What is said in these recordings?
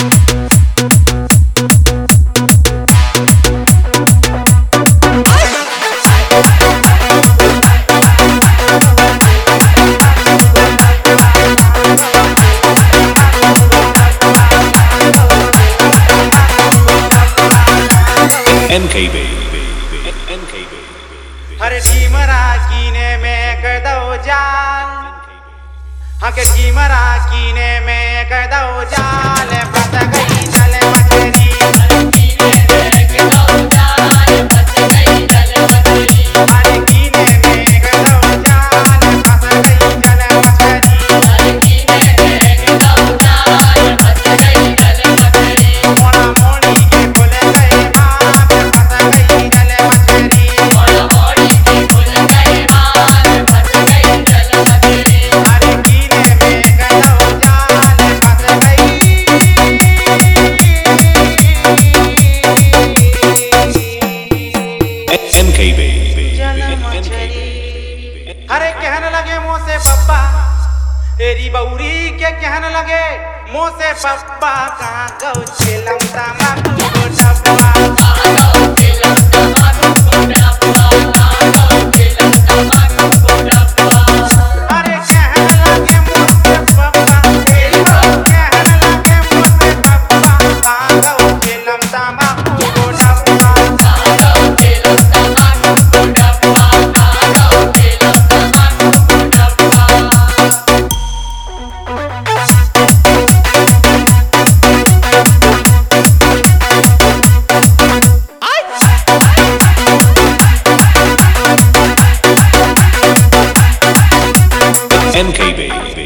NKB हर कीमरा कीने में कदौ जाल हक कीमरा कीने में कदौ जाल फंस गई जल मछली हर कीने में कदौ जाल फंस गई जल मछली मोड़ा मोड़ी के खुल गए हाथ फंस गई जल मछली हर कीने में कदौ जाल फंस गई NKB अरे कहने लगे मुँह से पप्पा तेरी बउरी के कहने लगे मुँह से पप्पा कहाँ गौ चिलम तमाकू को डब्बा अरे कहने लगे मुँह से पप्पा तेरी बहू कहने लगे मुँह से पप्पा कहाँ गौ चिलम तमाकू को डब्बा NKB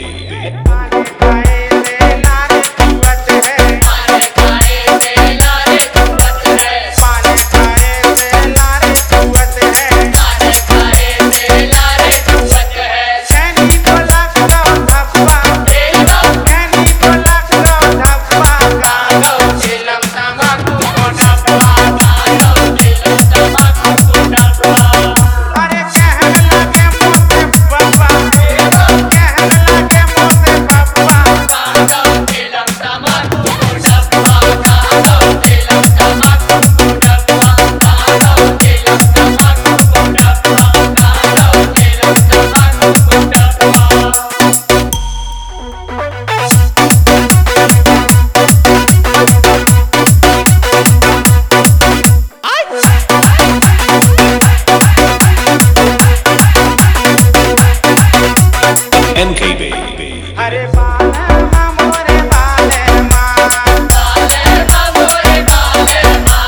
NKB अरे बाले मोरे बाले माँ बाले मोरे बाले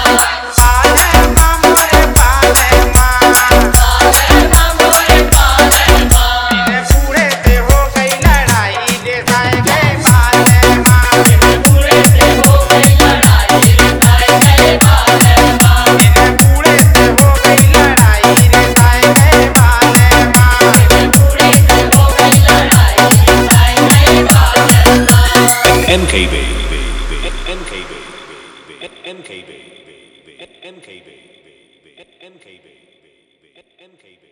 माँ पूरे से हो गई लड़ाई रे साए गए बाले माँ पूरे से हो गई लड़ाई रे साए गए बाले माँ NKB NKB